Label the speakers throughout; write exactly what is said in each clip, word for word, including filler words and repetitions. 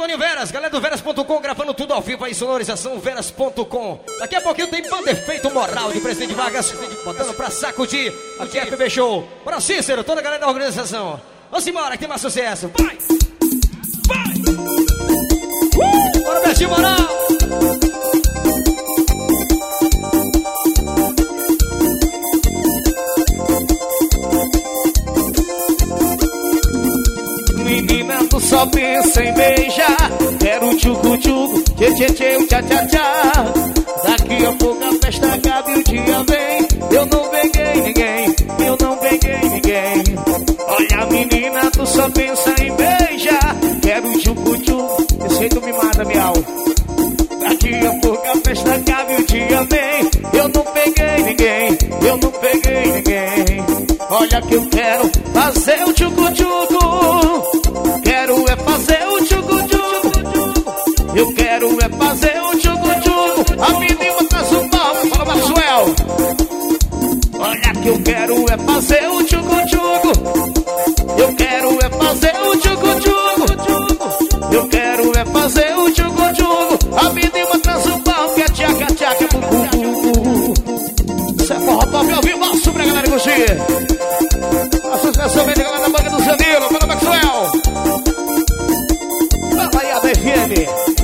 Speaker 1: Toninho Veras, galera do Veras ponto com, gravando tudo ao vivo aí, sonorização Veras ponto com. Daqui a pouquinho tem Banda Efeito Moral de Presidente Vargas, botando pra sacudir aqui é F B Show. Bora Cícero, toda a galera da organização. Vamos embora que tem mais sucesso. Vai! Vai! Uh! Bora Betinho Moral!
Speaker 2: Menina, tu só pensa em beijar. Quero tchucu-tchucu, tchê-tchê-tchê, tchá-tchá-tchá. Daqui a pouco a festa acaba e o dia vem. Eu não peguei ninguém, eu não peguei ninguém. Olha menina, tu só pensa em beijar. Quero tchucu-tchucu, esse jeito me mata, miau. Daqui a pouco a festa acaba e o dia vem. Eu não peguei ninguém, eu não peguei ninguém. Olha que eu quero fazer o tchucu-tchucu. Quero é fazer o tchucu-tchucu. Eu quero é fazer o tchucu-tchucu. A menina traz o palco, fala Maxwell. Olha que eu quero é fazer o tchucu-tchucu. Eu quero é fazer o tchucu-tchucu. Eu quero é fazer o tchucu-tchucu. A menina traz o palco, que é tchaca, tchaca, bubu. Isso é forró top ao vivo, aço pra galera curtir. A sucessão vem da galera da banca do Zanilo, fala Maxwell. Fala aí a B F M.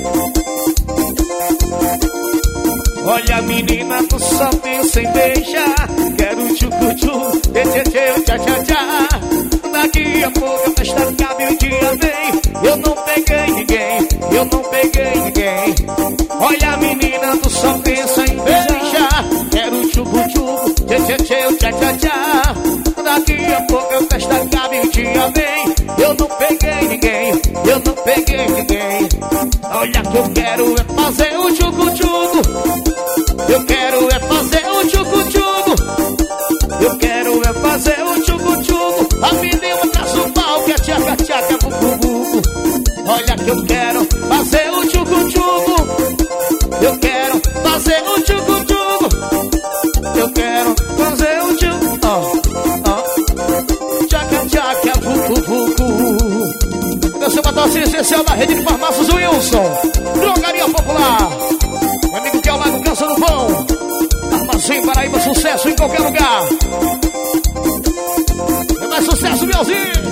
Speaker 2: Olha menina, tu só pensa em beijar. Quero tchucu-tchu, tchê-tchê-tchê, tchá-tchá-tchá. Daqui a pouco a festa acaba e o dia vem. Eu não peguei ninguém, eu não peguei ninguém. Olha menina, tu só pensa em beijar. Quero tchucu-tchu, tchê-tchê-tchê, tchá-tchá-tchá. Daqui a pouco a festa acaba e o dia vem. Eu não peguei ninguém, eu não peguei ninguém. Olha que eu quero é fazer o tchucu-tchucu. Eu quero é fazer o tchucu-tchucu. Eu quero é fazer o tchucu-tchucu. A menina traz o pau que é tchaca, tchaca, bubu. Olha que eu quero fazer o tchucu-tchucu. Eu quero fazer o tchucu-tchucu. Eu quero fazer o tchucu. Oh, oh. Tchaca, tchaca, bubu, bubu. Eu sou patrocínio essencial da rede de farmácias Wilson. Drogaria Popular. Meu amigo que é o Lago Cansa do Pão. Armazém Paraíba, sucesso em qualquer lugar. É mais sucesso, Melzinho.